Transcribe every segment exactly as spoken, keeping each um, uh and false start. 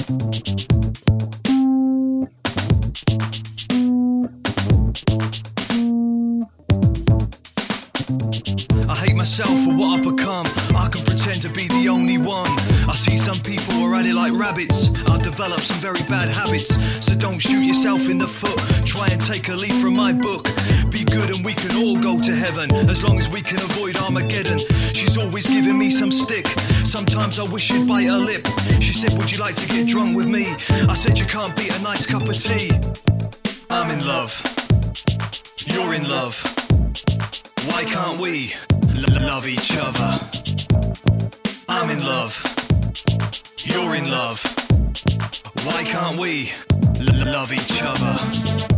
I hate myself for what I've become. I can pretend to be the only one. I see some people are at it like rabbits. I've developed some very bad habits, so don't shoot yourself in the foot. Try and take a leaf from my book. Be good and we can all go to heaven, as long as we can avoid Armageddon. She's always giving me some stick. Sometimes I wish she'd bite her lip. She said, would you like to get drunk with me? I said, you can't beat a nice cup of tea. I'm in love. You're in love. Why can't we l- love each other? I'm in love. You're in love. Why can't we l- love each other?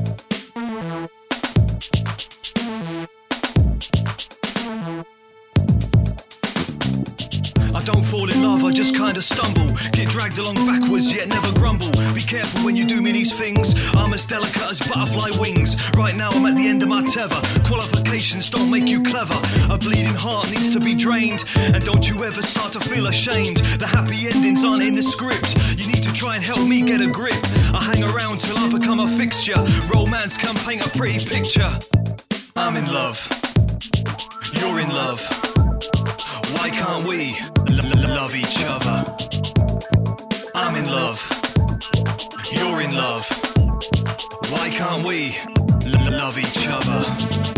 I don't fall in love, I just kinda stumble. Get dragged along backwards, yet never grumble. Be careful when you do me these things. I'm as delicate as butterfly wings. Right now I'm at the end of my tether. Qualifications don't make you clever. A bleeding heart needs to be drained. And don't you ever start to feel ashamed. The happy endings aren't in the script. You need to try and help me get a grip. I hang around till I become a fixture. Romance can paint a pretty picture. I'm in love. You're in love. Why can't we l- love each other? I'm in love. You're in love. Why can't we l- love each other?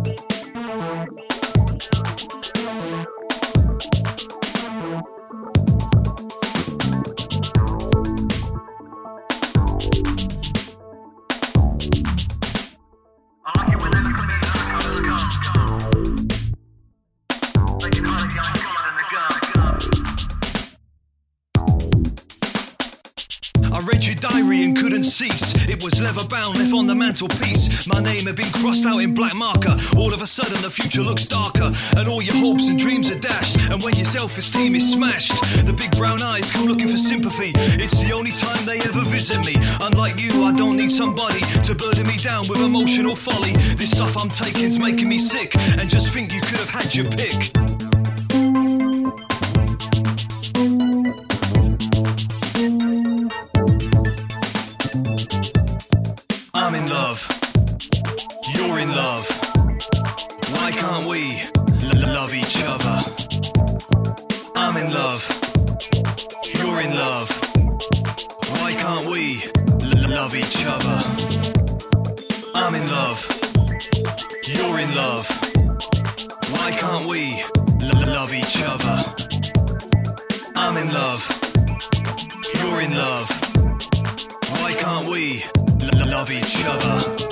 I read your diary and couldn't cease. It was leather bound, left on the mantelpiece. My name had been crossed out in black marker. All of a sudden the future looks darker, and all your hopes and dreams are dashed. And when your self-esteem is smashed, the big brown eyes come looking for sympathy. It's the only time they ever visit me. Unlike you, I don't need somebody to burden me down with emotional folly. This stuff I'm taking's making me sick, and just think you could have had your pick. I'm in love. You're in love. Why can't we l- love each other? I'm in love. You're in love. Why can't we l- love each other? I'm in love. You're in love. Why can't we l- love each other? I'm in love. You're in love. Why can't we l- love each other?